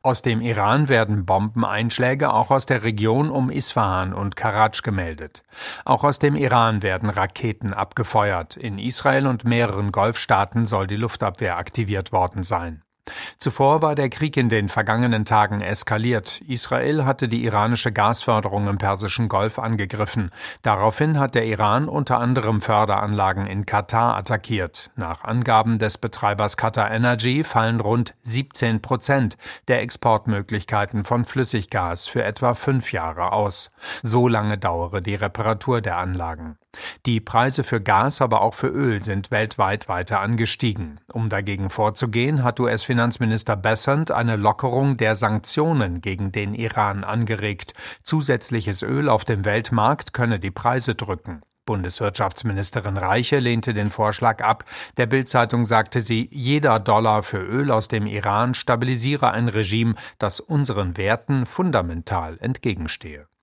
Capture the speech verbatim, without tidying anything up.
Aus dem Iran werden Bombeneinschläge auch aus der Region um Isfahan und Karatsch gemeldet. Auch aus dem Iran werden Raketen abgefeuert. In Israel und mehreren Golfstaaten soll die Luftabwehr aktiviert worden sein. Zuvor war der Krieg in den vergangenen Tagen eskaliert. Israel hatte die iranische Gasförderung im Persischen Golf angegriffen. Daraufhin hat der Iran unter anderem Förderanlagen in Katar attackiert. Nach Angaben des Betreibers Qatar Energy fallen rund siebzehn Prozent der Exportmöglichkeiten von Flüssiggas für etwa fünf Jahre aus. So lange dauere die Reparatur der Anlagen. Die Preise für Gas, aber auch für Öl sind weltweit weiter angestiegen. Um dagegen vorzugehen, hat U S-Finanzminister Bessent eine Lockerung der Sanktionen gegen den Iran angeregt. Zusätzliches Öl auf dem Weltmarkt könne die Preise drücken. Bundeswirtschaftsministerin Reiche lehnte den Vorschlag ab. Der Bild-Zeitung sagte sie, jeder Dollar für Öl aus dem Iran stabilisiere ein Regime, das unseren Werten fundamental entgegenstehe.